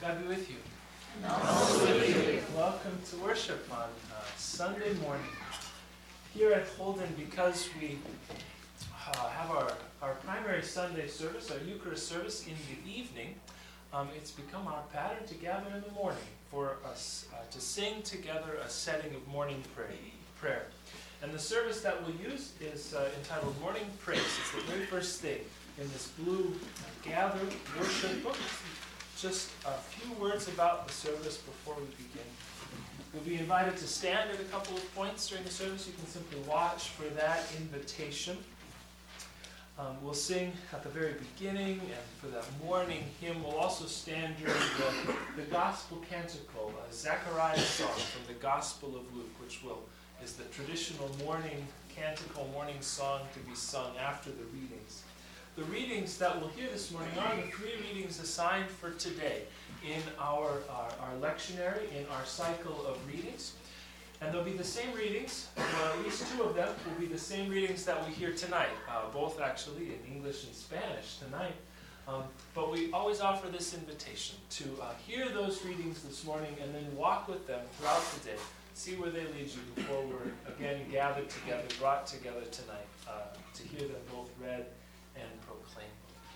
God be with you. And also with you. Welcome to worship on Sunday morning. Here at Holden, because we have our primary Sunday service, our Eucharist service in the evening, it's become our pattern to gather in the morning for us to sing together a setting of morning prayer. And the service that we'll use is entitled Morning Praise. It's the very first thing in this blue gathered worship book. Just a few words about the service before we begin. You'll be invited to stand at a couple of points during the service. You can simply watch for that invitation. We'll sing at the very beginning, and for that morning hymn, we'll also stand during the Gospel Canticle, a Zechariah song from the Gospel of Luke, which is the traditional morning canticle, morning song to be sung after the readings. The readings that we'll hear this morning are the three readings assigned for today in our lectionary, in our cycle of readings. And they'll be the same readings, or at least two of them will be the same readings that we hear tonight, both actually in English and Spanish tonight. But we always offer this invitation to hear those readings this morning and then walk with them throughout the day. See where they lead you before we're again gathered together, brought together tonight to hear them both read and proclaimed.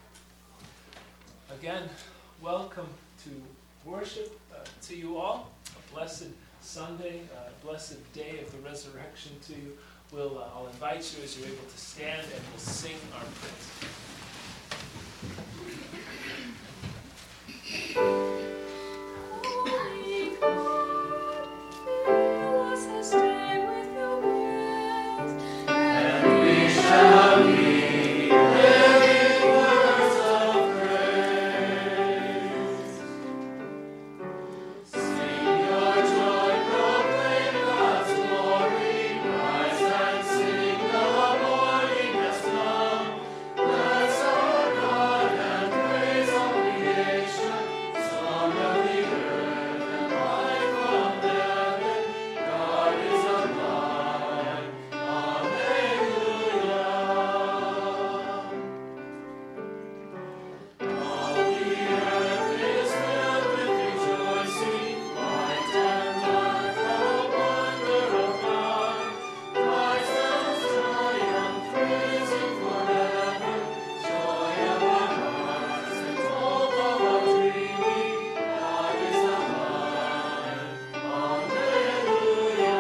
Again, welcome to worship to you all. A blessed Sunday, blessed day of the resurrection to you. I'll invite you as you're able to stand, and we'll sing our praise. Holy God, fill us this day with your words, and we shall be living words of praise. Sing your joy, proclaim God's glory, rise and sing, the morning has come. Bless our God and praise all creation, song of the earth and light from heaven. God is alive. Alleluia. All the earth is filled with rejoicing, light and dark, the wonder of God. Christ has triumphed, risen forever. Joy of our hearts and hope of our dreaming. God is alive. Alleluia.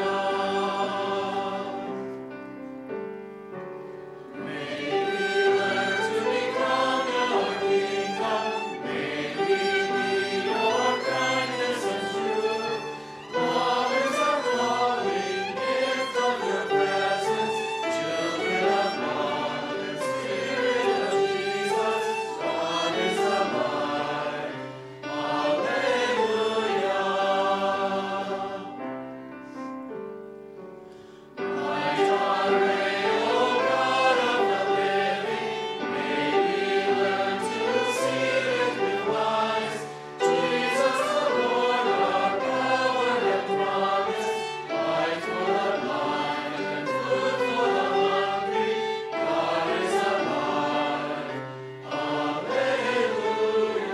May we learn to become your kingdom. May we be your kindness and truth. Daughters are calling, gift of your presence. Children of God and Spirit of Jesus. God is alive. Alleluia. Light our way, O God of the living. May we learn to see it with wise. Jesus the Lord, our power and promise. Light for the blind and food for the hungry. God is alive. Alleluia.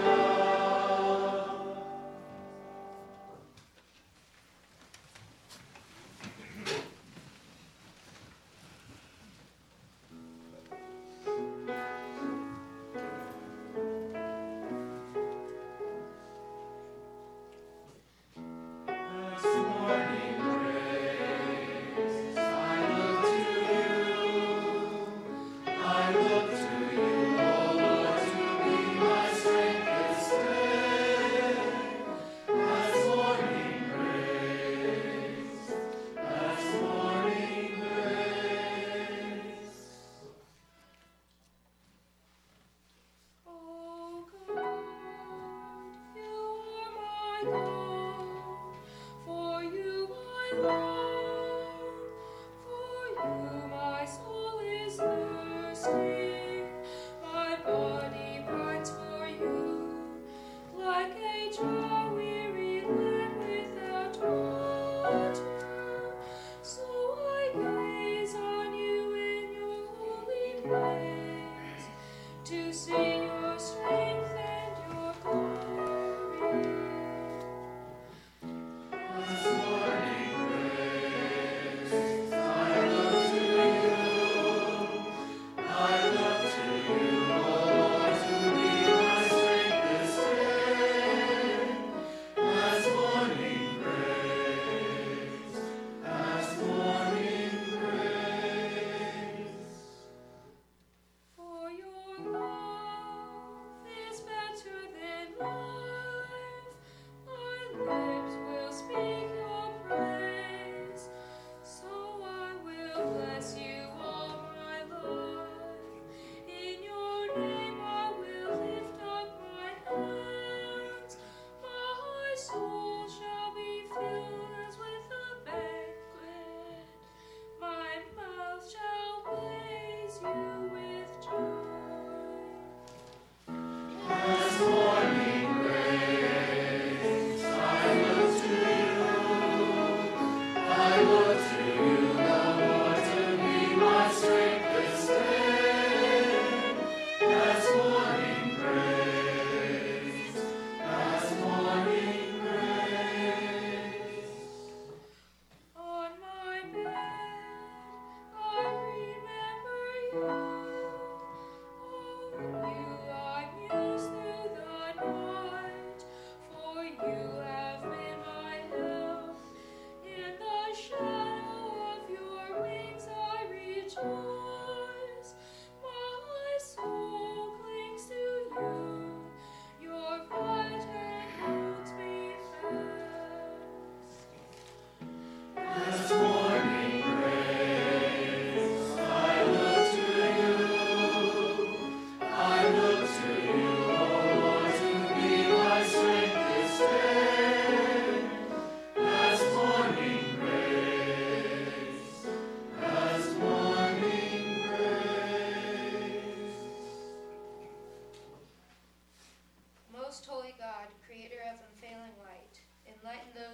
As morning breaks, I look to you, O Lord, to be my strength this day. As morning breaks, as morning breaks. O God, you are my God. For you I long, for you my soul is thirsty, my body pines for you, like a jar weary land without water. So I gaze on you in your holy place, to see your strength and your glory.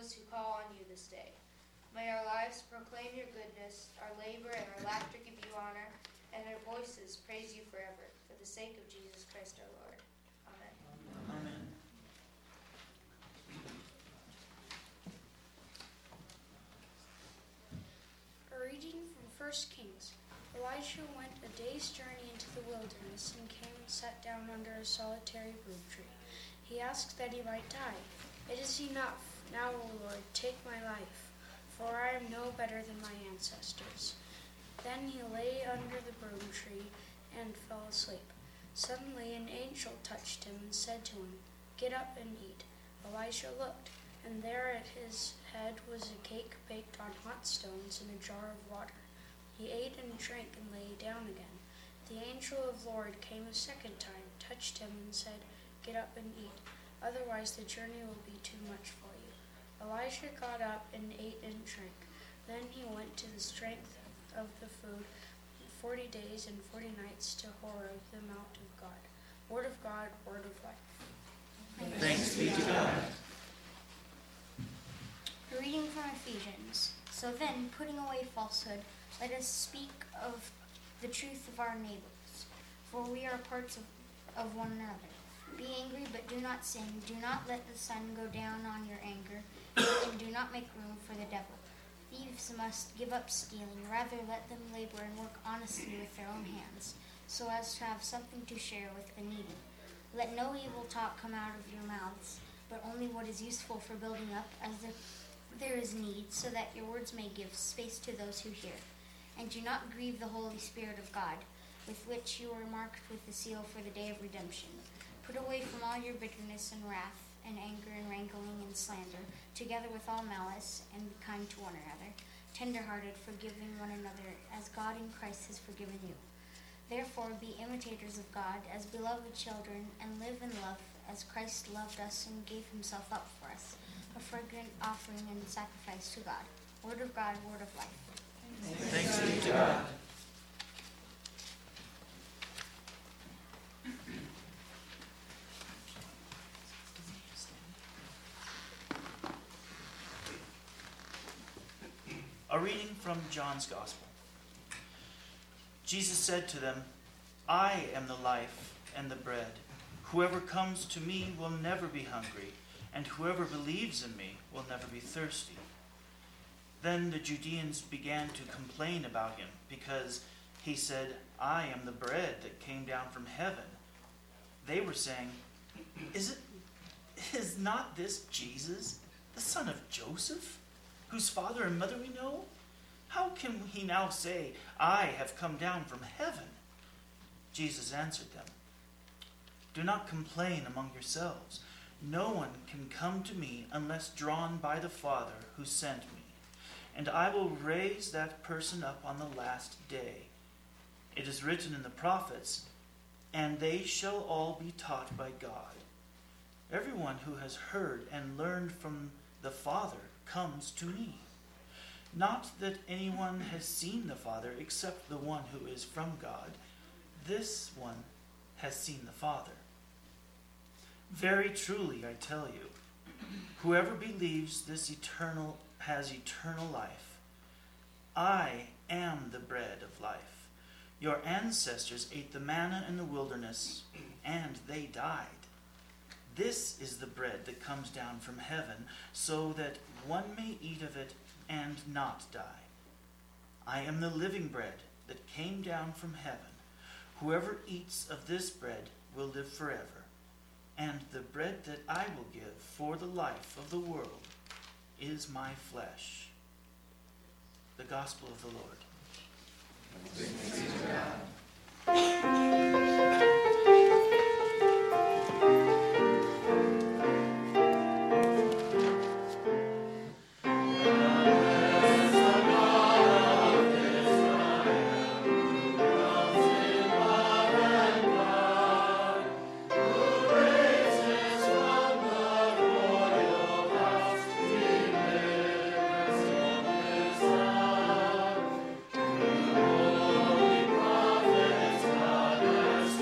those who call on you this day. May our lives proclaim your goodness, our labor and our laughter give you honor, and our voices praise you forever, for the sake of Jesus Christ our Lord. Amen. Amen. A reading from 1 Kings. Elijah went a day's journey into the wilderness and came and sat down under a solitary broom tree. He asked that he might die. It is enough. Now, O Lord, take my life, for I am no better than my ancestors. Then he lay under the broom tree and fell asleep. Suddenly an angel touched him and said to him, "Get up and eat." Elijah looked, and there at his head was a cake baked on hot stones and a jar of water. He ate and drank and lay down again. The angel of the Lord came a second time, touched him, and said, "Get up and eat, otherwise the journey will be too much for you." Elijah got up and ate and drank. Then he went to the strength of the food 40 days and 40 nights to Horeb, the mount of God. Word of God, word of life. Thanks be to God. A reading from Ephesians. So then, putting away falsehood, let us speak of the truth of our neighbors, for we are parts of one another. Be angry, but do not sin. Do not let the sun go down on your anger, and do not make room for the devil. Thieves must give up stealing. Rather, let them labor and work honestly with their own hands, so as to have something to share with the needy. Let no evil talk come out of your mouths, but only what is useful for building up as if there is need, so that your words may give space to those who hear. And do not grieve the Holy Spirit of God, with which you are marked with the seal for the day of redemption. Put away from all your bitterness and wrath and anger and wrangling and slander, together with all malice, and be kind to one another, tender-hearted, forgiving one another, as God in Christ has forgiven you. Therefore be imitators of God as beloved children, and live in love as Christ loved us and gave himself up for us, a fragrant offering and sacrifice to God. Word of God, word of life. Thanks be to God. A reading from John's Gospel. Jesus said to them, "I am the life and the bread. Whoever comes to me will never be hungry, and whoever believes in me will never be thirsty." Then the Judeans began to complain about him, because he said, "I am the bread that came down from heaven." They were saying, Is not this Jesus, the son of Joseph, whose father and mother we know? How can he now say, "I have come down from heaven"? Jesus answered them, "Do not complain among yourselves. No one can come to me unless drawn by the Father who sent me, and I will raise that person up on the last day. It is written in the prophets, 'And they shall all be taught by God.' Everyone who has heard and learned from the Father comes to me. Not that anyone has seen the Father except the one who is from God. This one has seen the Father. Very truly, I tell you, whoever believes this has eternal life. I am the bread of life. Your ancestors ate the manna in the wilderness, and they died. This is the bread that comes down from heaven, so that one may eat of it and not die. I am the living bread that came down from heaven. Whoever eats of this bread will live forever, and the bread that I will give for the life of the world is my flesh." The Gospel of the Lord. Thanks be to God. Holy prophets, God has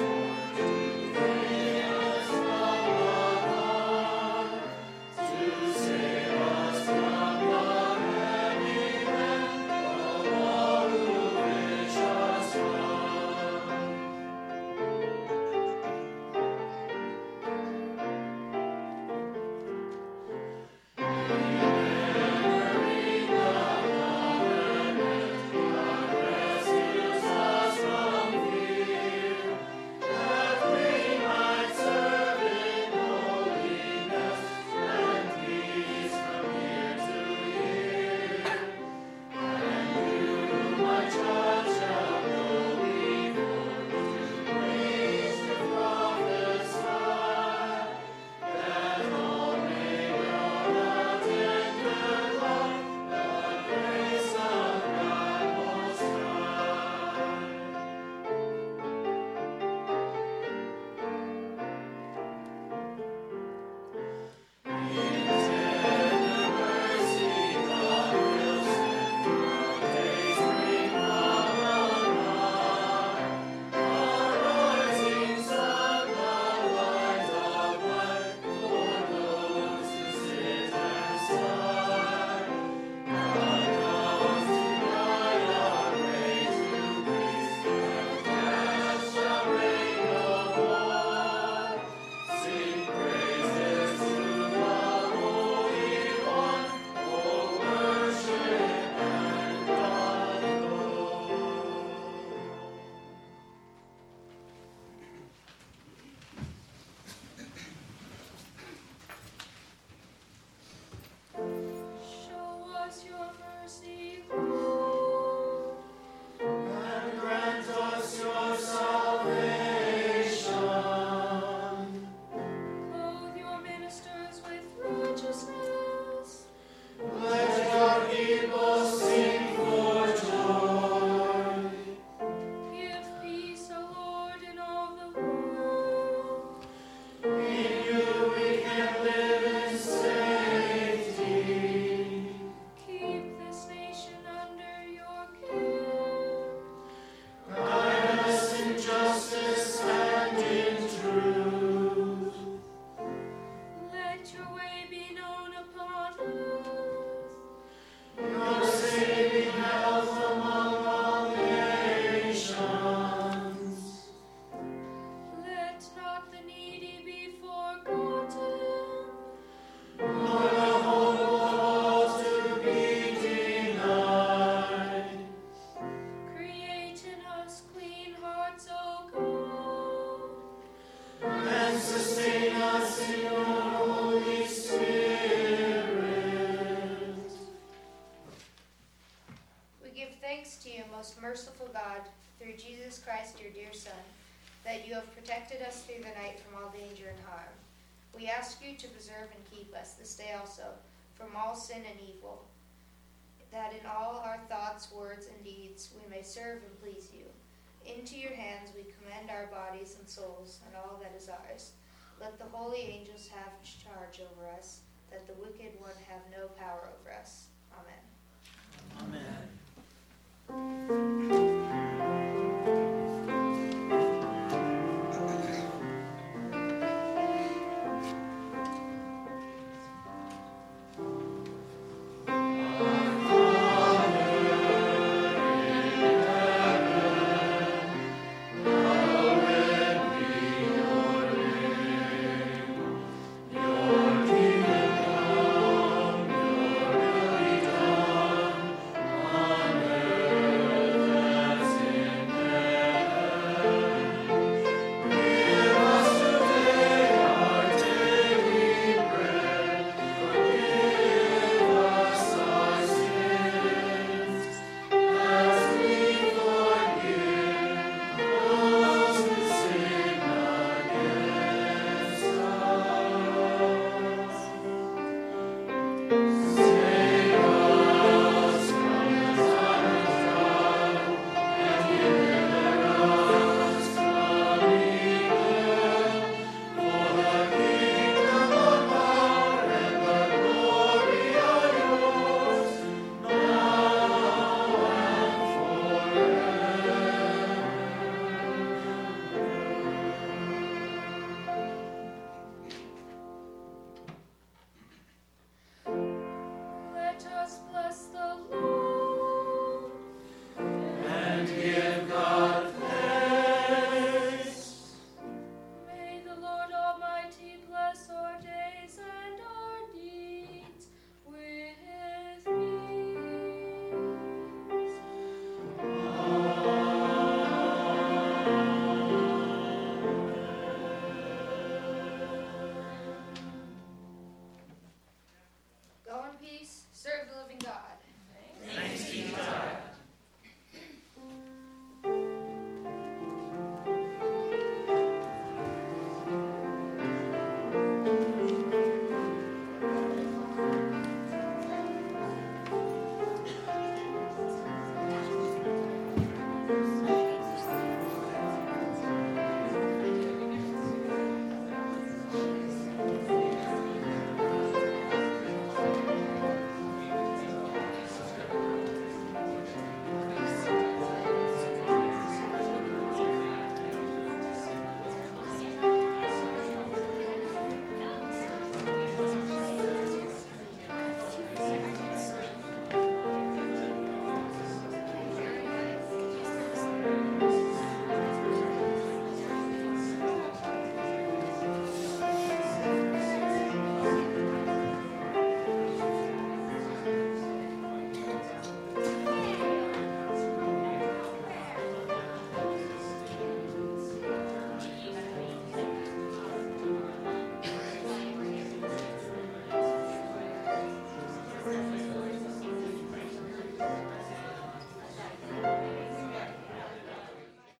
your dear Son, that you have protected us through the night from all danger and harm. We ask you to preserve and keep us this day also from all sin and evil, that in all our thoughts, words, and deeds we may serve and please you. Into your hands we commend our bodies and souls and all that is ours. Let the holy angels have charge over us, that the wicked one have no power over us. Amen. Amen.